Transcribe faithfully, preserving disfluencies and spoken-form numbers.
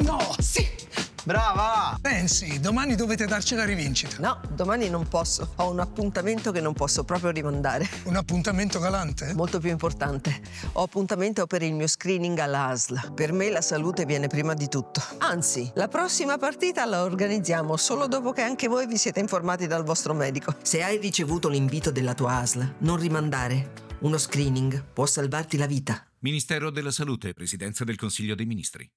No! Sì! Brava! Pensi, domani dovete darci la rivincita. No, domani non posso. Ho un appuntamento che non posso proprio rimandare. Un appuntamento galante? Molto più importante. Ho appuntamento per il mio screening alla A S L. Per me la salute viene prima di tutto. Anzi, la prossima partita la organizziamo solo dopo che anche voi vi siete informati dal vostro medico. Se hai ricevuto l'invito della tua A S L, non rimandare. Uno screening può salvarti la vita. Ministero della Salute, Presidenza del Consiglio dei Ministri.